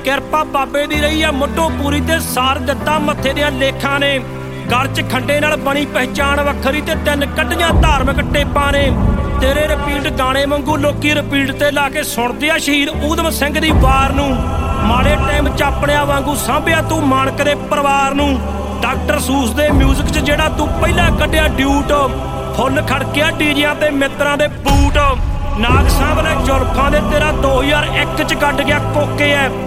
ਕਿਰਪਾ ਬਾਬੇ ਦੀ ਰਹੀ ਆ ਮੁੱਢੋਂ ਪੂਰੀ ਤੇ ਸਾਰ ਦਿੱਤਾ ਮੱਥੇ ਦੀਆਂ ਲੇਖਾਂ ਨੇ। ਗਲ 'ਚ ਖੰਡੇ ਨਾਲ ਬਣੀ ਪਹਿਚਾਣ ਵੱਖਰੀ ਤੇ 3 ਕੱਢੀਆਂ ਧਾਰਮਿਕ ਟੇਪਾਂ ਨੇ। ਤੇਰੇ ਰਿਪੀਟ ਗਾਣੇ ਵਾਂਗੂ ਲੋਕੀ ਰਿਪੀਟ ਤੇ ਲਾ ਕੇ ਸੁਣਦੇ ਆ ਸ਼ਹੀਦ ਊਧਮ ਸਿੰਘ ਦੀ ਵਾਰ ਨੂੰ। ਮਾੜੇ ਟਾਈਮ 'ਚ ਆਪਣਿਆਂ ਵਾਂਗੂ ਸਾਂਭਿਆ ਤੂੰ ਮਾਨਕ ਦੇ ਪਰਿਵਾਰ ਨੂੰ। ਡਾਕਟਰ ਸੂਸ ਦੇ ਮਿਊਜ਼ਿਕ 'ਚ ਜਿਹੜਾ ਤੂੰ ਪਹਿਲਾਂ ਕੱਢਿਆ ਡਿਊਟ, ਫੁੱਲ ਖੜਕਿਆ ਡੀਜਿਆਂ ਤੇ ਮਿੱਤਰਾਂ ਦੇ ਬੂਟ। ਨਾਗ ਸਾਹਿਬ ਨੇ ਜ਼ੁਲਫਾਂ ਦੇ ਤੇਰਾ 2001 'ਚ ਕੱਢ ਗਿਆ ਕੋਕੇ ਐ।